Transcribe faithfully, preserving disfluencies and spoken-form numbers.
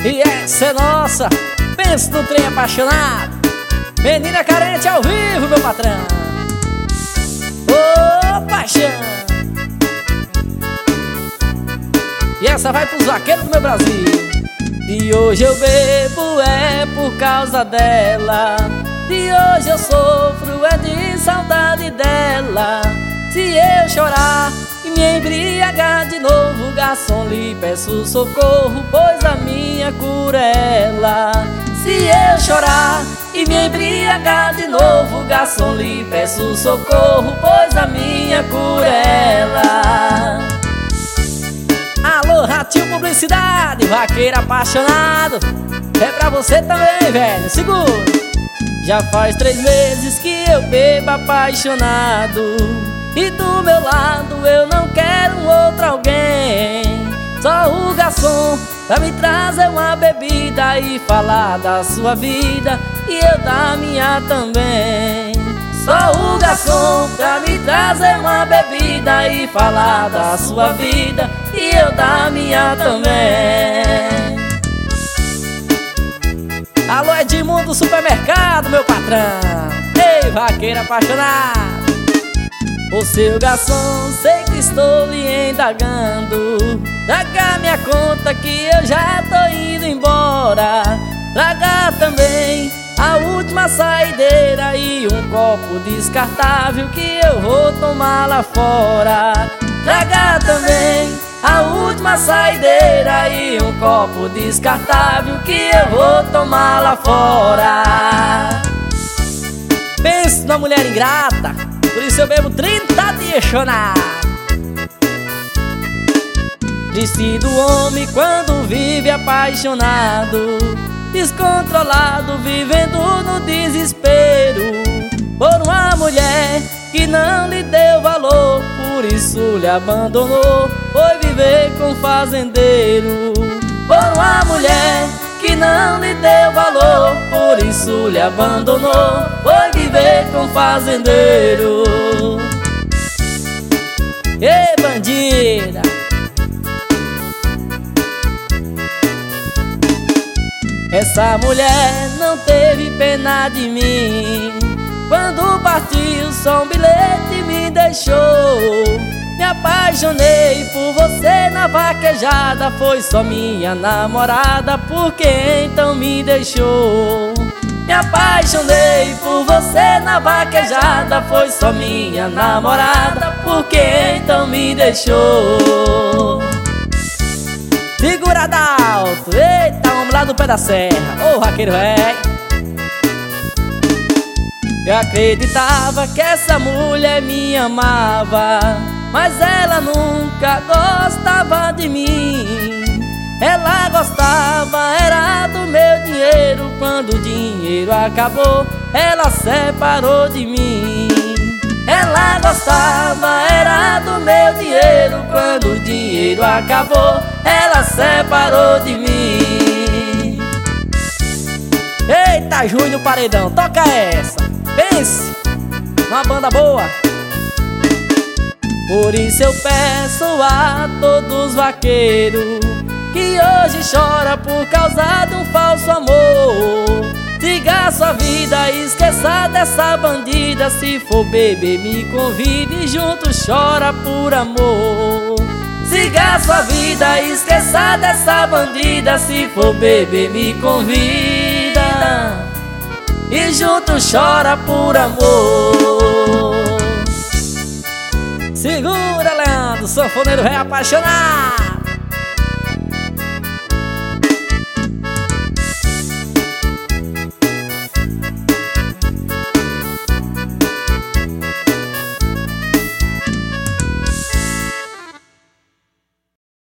E essa é nossa, pensa no trem apaixonado. Menina carente ao vivo, meu patrão. Ô, paixão. E essa vai pros vaqueiros do meu Brasil. E hoje eu bebo é por causa dela. E hoje eu sofro é de saudade dela. Se eu chorar e me embriagar de novo, garçom, lhe peço socorro, pois a minha cura é ela. Se eu chorar e me embriagar de novo, garçom, lhe peço socorro, pois a minha cura é ela. Alô, Ratinho Publicidade, vaqueiro apaixonado, é pra você também, velho, segura. Já faz três meses que eu bebo apaixonado, e do meu lado eu não quero um outro alguém. Só o garçom pra me trazer uma bebida e falar da sua vida e eu da minha também. Só o garçom pra me trazer uma bebida e falar da sua vida e eu da minha também. Alô, Edmundo Supermercado, meu patrão. Ei, vaqueiro apaixonado. Ô seu garçom, sei que estou lhe indagando. Traga minha conta que eu já tô indo embora. Traga também a última saideira e um copo descartável que eu vou tomar lá fora. Traga também a última saideira e um copo descartável que eu vou tomar lá fora. Penso na mulher ingrata, por isso eu bebo trinta dias chonado. Triste do homem quando vive apaixonado, descontrolado, vivendo no desespero, por uma mulher que não lhe deu valor, por isso lhe abandonou, foi viver com fazendeiro. Por uma mulher que não lhe deu valor, por isso lhe abandonou, foi viver com fazendeiro. Ei, bandida! Essa mulher não teve pena de mim, quando partiu só um bilhete me deixou. Me apaixonei por você na vaquejada, foi só minha namorada, por que então me deixou? Me apaixonei por você na vaquejada, foi só minha namorada, por que então me deixou? Segura Adalto, eita, vamos lá do pé da serra, ô vaqueiro velho. Eu acreditava que essa mulher me amava, mas ela nunca gostava de mim. Ela gostava era do meu dinheiro, quando o dinheiro acabou, ela separou de mim. Ela gostava era do meu dinheiro, quando o dinheiro acabou, ela separou de mim. Eita, Júnior Paredão, toca essa. Pense numa banda boa. Por isso eu peço a todos os vaqueiros que hoje chora por causa de um falso amor. Siga sua vida, esqueça dessa bandida. Se for beber me convide e junto chora por amor. Siga sua vida, esqueça dessa bandida. Se for beber me convida e junto chora por amor. Segura, Leandro, sanfoneiro rei apaixonado.